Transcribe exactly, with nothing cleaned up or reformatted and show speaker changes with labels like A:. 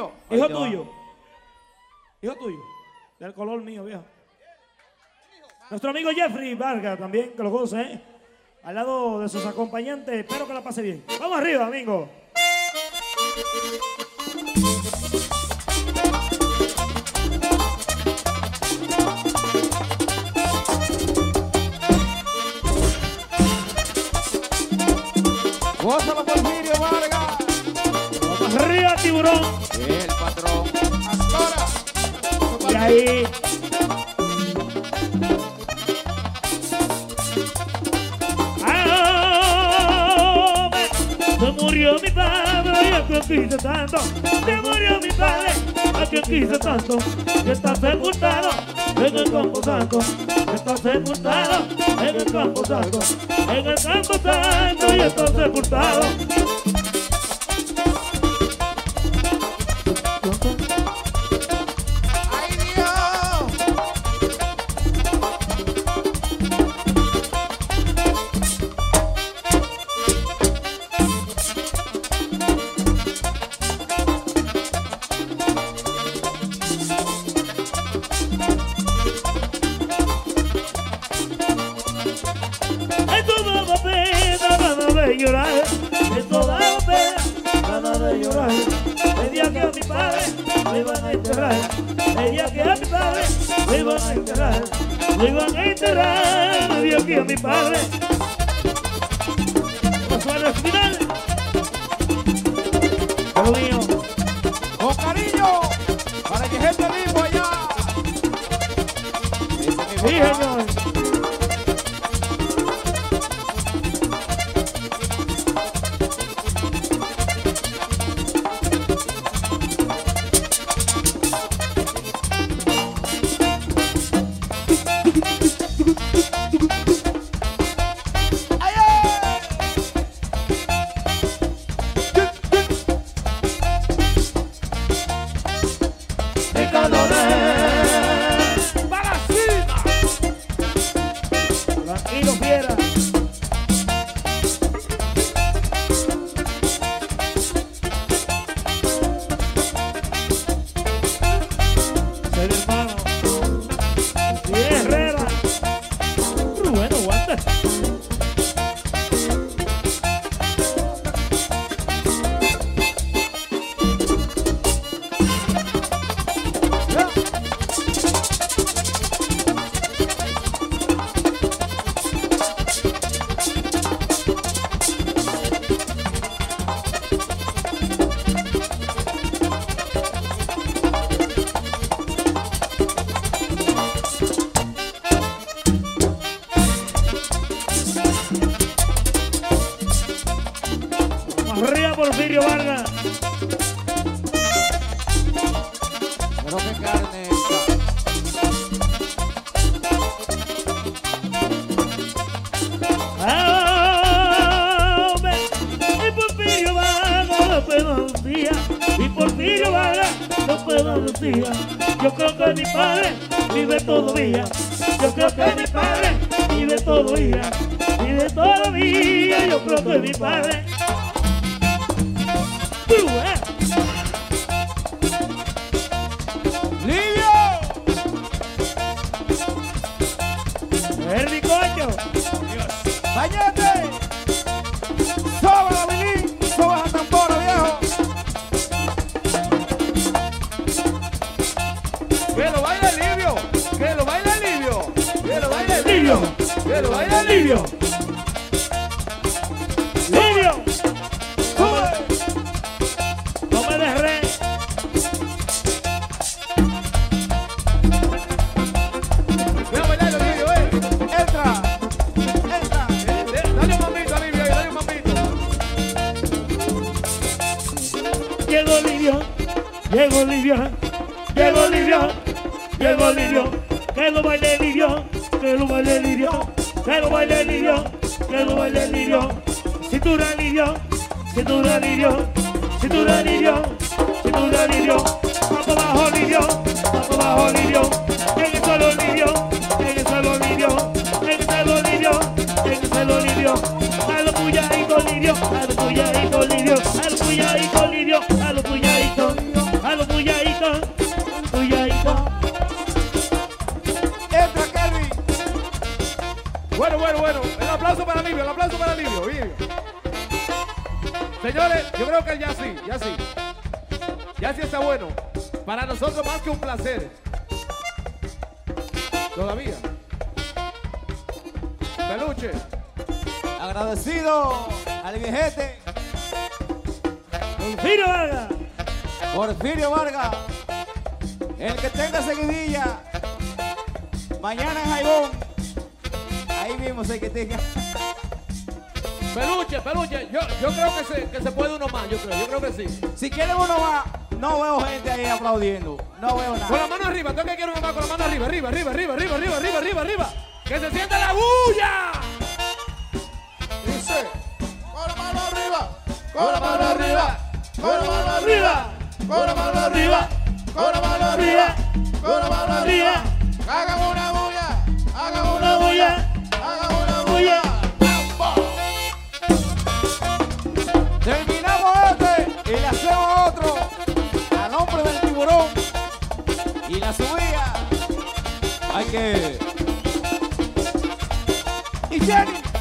A: Lidio.
B: Hijo tuyo. Hijo tuyo. Del color mío, viejo. Nuestro amigo Jeffrey Vargas también, que lo goce, ¿eh? Al lado de sus acompañantes. Espero que la pase bien. Vamos arriba, amigo.
A: Gózalo, Porfirio Vargas.
B: Vamos arriba, tiburón.
A: El patrón. Ahora.
B: Y ahí. Ah, se murió mi padre y a quien quise tanto. Se murió mi padre a quien quise tanto. Y está sepultado en el campo santo. Está sepultado en el campo santo. En el campo santo y está sepultado. Llorar, esto daba pena, ganas de llorar. El día que a mi padre me iban a enterrar, el día que a mi padre me iban a enterrar, me iban a enterrar, el día que a mi padre. Pasó al final. Lo mío.
A: Con cariño, para que gente viva allá.
B: Sí, señor. Tranquilo, fiera. Ser hermano. Sí, Herrera. Rubén, aguanta. Arriba, Porfirio Vargas.
A: Pero qué carne esta.
B: Ah, y Porfirio Vargas no puedo decir. Y Porfirio Vargas no puedo decir. Yo creo que mi padre vive todavía. Yo creo que mi padre vive todavía. Vive todavía. Yo creo que mi padre.
A: ¡Lidio!
B: ¡El bicocho!
A: ¡Bañate! ¡Soba la Billy! ¡Soba la tambora, viejo! ¡Que lo baile Livio! ¡Que lo baile Livio! ¡Que lo baile Livio! ¡Que lo baile Livio!
B: ¡Livio! ¡Sube! ¡No me desre!
A: Voy a bailarlo, Livio, eh. ¡Entra! ¡Entra! Dale un mamito a Livio, dale un mamito.
B: Llegó Livio, llegó Livio, llegó Livio, llegó Livio, que lo baile Livio, que lo baile Livio, que lo baile Livio, que lo baile Livio, cintura Livio, cintura Livio, cintura Livio, cintura Livio, va para abajo Livio, va para abajo Livio, en el suelo Livio, en el suelo Livio, en el suelo Livio, en el suelo Livio, a lo puyadito Livio, a lo puyadito Livio, a lo puyadito Livio, a lo puyadito, a lo
A: Yo creo que ya sí, ya sí. Ya sí está bueno. Para nosotros más que un placer. Todavía. Peluche.
C: Agradecido al viejete
B: Porfirio Vargas.
C: Porfirio Vargas. El que tenga seguidilla. Mañana en Jaibón. Ahí mismo sé que tenga.
A: Peluche, peluche. Yo, yo creo que se, que se puede uno más. Yo creo, yo creo que sí.
C: Si quieren uno más, no veo gente ahí aplaudiendo. No veo
A: Con
C: nada.
A: la mano arriba. ¿Tú qué quieres uno más? Con la mano arriba, arriba, arriba, arriba, arriba, arriba, arriba, arriba, arriba. Que se sienta la bulla.
D: Dice, con la mano arriba, con la mano arriba, con la mano arriba, con la mano arriba, con la mano arriba, con la mano arriba. Hagan una bulla, hagan una bulla, hagan una bulla.
C: Terminamos este y le hacemos otro al hombre del tiburón y la subida. Hay que... Y Jenny.